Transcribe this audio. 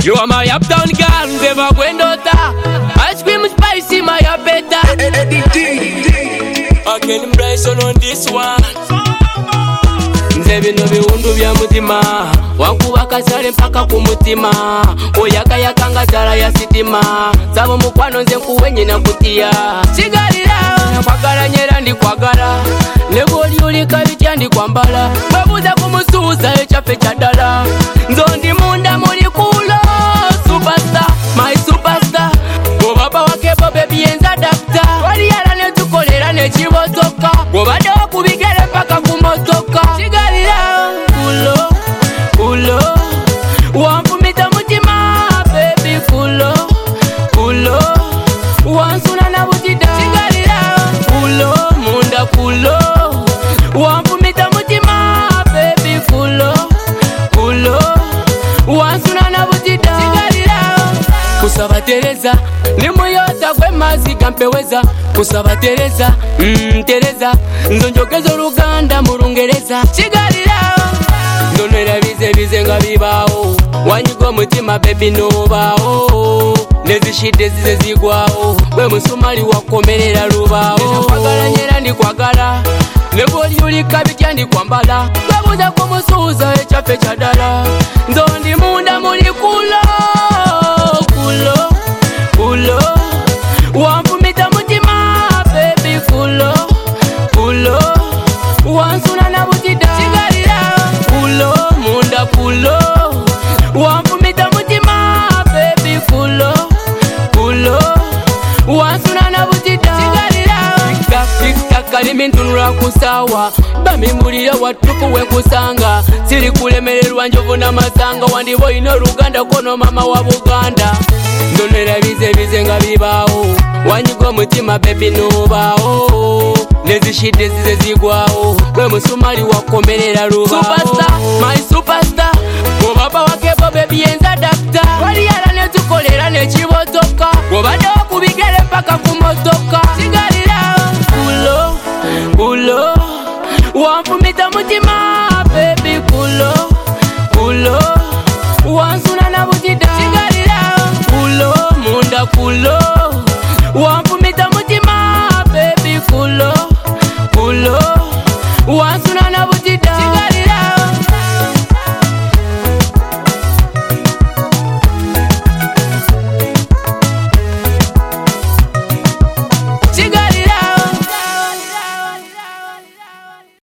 You are my uptown girl, never going daughter. Ice cream spicy, my better. I can embrace on this one. Nze bino biwundu bya mutima wankuba kasale mpaka ku mutima oyagayaka nga tala ya sitima sabo mukwano nze nkuwenye na kutiya sigalira nakwagala nyera ndikwagala ne bw'olioleka bitya ndikwambala babuuza kumusuuza ekyaffe kyaddala nzondi munda muli kulo superstar my superstar bw'obaba wakebo bebi yenza dakta waliyala ne tukolera nekibotoka bw'obaddewo ku bigere mpaka ku motoka sigalira kulo kulo wanfumita mutima baby kulo kulo wansuna na butida sigalira kulo munda kulo wanfumita mutima baby kulo kulo wansuna na butida sigalira kusaba Tereza ni muyota gwe maziga mpeweza kusaba Tereza Tereza nzonjogeza oluganda mu Lungereza sigalira ndonera bize nga bibaawo wanyiga omutima baby nobaawo nezishidde zize zigwawo gwe musumali wakomerera lubaawo kwagala nyera ndikwagala ne bw'olioleka bitya ndikwambala babuuza kumusuuza ekyaffe kyaddala nzondi munda muli kulo kulo kulo wanfumita mutima baby kulo kulo wansuna na butida sigalira kulo munda kulo wanfumita mutima baby kulo kulo wansuna na butida sigalira kalimi ntunula kusawa bamimbulira watuku wekusanga siri kulemererwa njovu na masanga wandibo ino Luganda kono mama wa Buganda ndonera bize nga bibaawo wanyiga omutima baby nobaawo nezishidde zize zigwawo gwe musumali wakomerera lubaawo superstar my superstar bw'obaba wakebo baby yenza dakta waliyala ne tukolera nekibotoka bw'obaddewo ku bigere mpaka ku motoka sigalira kulo kulo wanfumita mutima baby kulo kulo wansuna na butida sigalira kulo munda kulo wanfumita mutima baby kulo kulo wansuna na butida